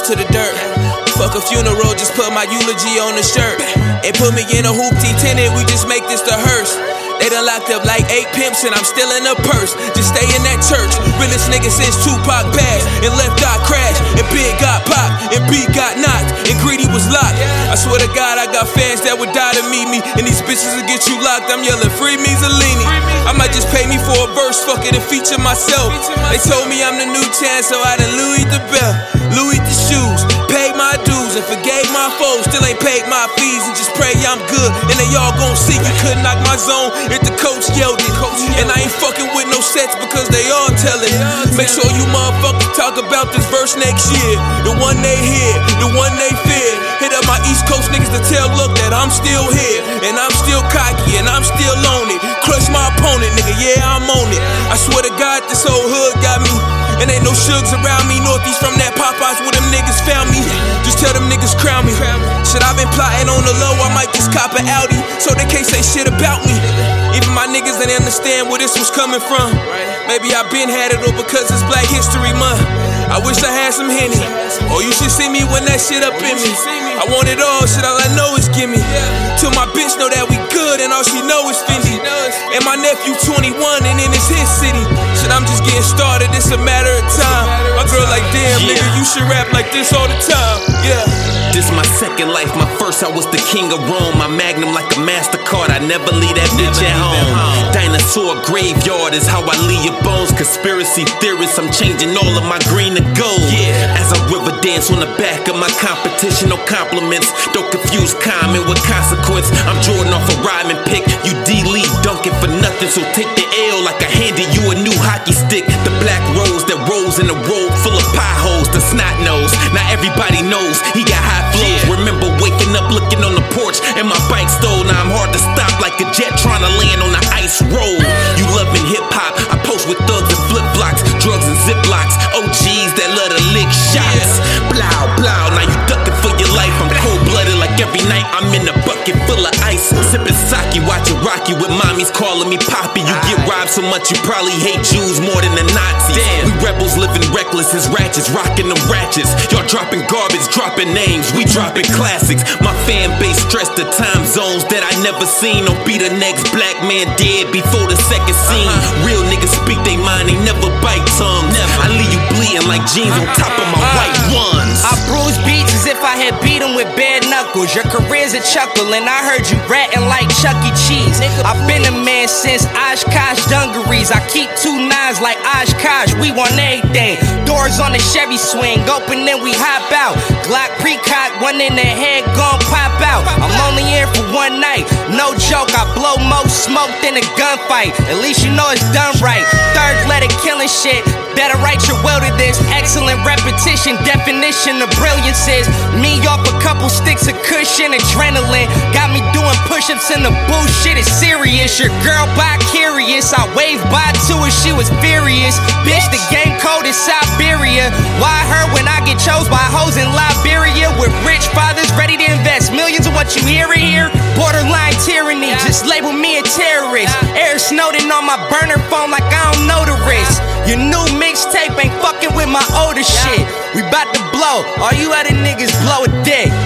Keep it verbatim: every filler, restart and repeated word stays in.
to the dirt. Fuck a funeral, just put my eulogy on the shirt. And put me in a hoopty tenant, we just make this the hearse. They done locked up like eight pimps and I'm still in a purse. Just stay in that church. Realest nigga since Tupac passed and left got crashed. And Big got popped and B got knocked and Greedy was locked. I swear to God I got fans that would die to meet me. And these bitches will get you locked. I'm yelling free me Zellini. I might just pay me for a verse, fuck it and feature myself. They told me I'm the new chance, so I done Louis the belt, Louis the shoes, paid my dues and forgave my foes. Still ain't paid my fees and just pray I'm good. And they all gon' see you couldn't knock my zone if the coach yelled it. And I ain't fucking with no sets because they all tellin'. Make sure you motherfuckers talk about this verse next year. The one they hear, the one they fear. Hit up my East Coast niggas to tell look that I'm still here. And I'm still cocky and I'm still on it. Crush my opponent, nigga, yeah, I'm on it. I swear to God, this whole hood got me. And ain't no shugs around me. Northeast from that Popeyes where them niggas found me. Just tell them niggas crown me. Shit, I been plotting on the low, I might just cop an Audi so they can't say shit about me. Even my niggas didn't understand where this was coming from. Maybe I been had it all because it's Black History Month. I wish I had some Henny. Or you should see me when that shit up in me. I want it all, shit all I know is gimme. Till my bitch know that we good and all she know is Fendi. And my nephew twenty-one and in his his city. Shit, I'm just getting started, it's a matter of time. My girl like, damn yeah. nigga, you should rap like this all the time. Yeah. This my second life, my first I was the king of Rome. My magnum like a MasterCard, I never leave that bitch at home. Dinosaur graveyard is how I leave your bones. Conspiracy theorists, I'm changing all of my green to gold. Yeah. As I river dance on the back of my competition, no compliments. Don't confuse comment with consequence. I'm Jordan off a rhyming pick. You D-League dunking for nothing, so take the L like I handed you a new hockey stick. The black rose that rolls in a robe full of pie holes. The snot nose, now everybody knows he got high flows. Yeah. Remember waking up looking on the porch and my bike stole. Now I'm hard to stop like a jet trying to land on the ice road. You loving hip hop, I post with thugs and flip blocks, drugs and ziplocs, O Gs that love to lick shots. Blow, blow, now you ducking for your life. I'm cold blooded like every night I'm in a bucket full of ice. Sipping sake, watching Rocky with mommies calling me Poppy. You get robbed so much you probably hate Jews more than the Nazis. Damn. We rebels living reckless as ratchets, rocking them ratchets. Y'all dropping garbage, dropping names, we dropping classics. My fan base stressed the time zones that I never seen. Don't be the next black man dead before the second scene. Real niggas speak they mind, they never bite tongues. I leave you bleeding like jeans on top of my white ones. I bruise beats as if I had beat them with bare knuckles. Your career's a chuckle and I heard you ratting like Chuck E. Cheese. I've been a man since Oshkosh dungarees. I keep two nines like Oshkosh, we want everything. Doors on the Chevy swing, open then we hop out. Glock pre-cock, one in the head gon' pop out. I'm only here for one night, no joke. I blow more smoke than a gunfight. At least you know it's done right. Third letter killing shit, better write your will to this. Excellent repetition, definition of brilliance is me off a couple sticks of cushion, adrenaline got me doing push-ups in the booth. Shit is serious. Your girl bi-curious, I waved by to her, she was furious. Bitch, the game code is Siberia. Why her when I get chose by hoes in Liberia with rich fathers ready to invest millions of what you hear here? Borderline tyranny, just label me a terrorist. Eric Snowden on my burner phone like I don't know the risk. Your new mixtape ain't fucking with my older shit. We bout to blow, all you other niggas blow a dick.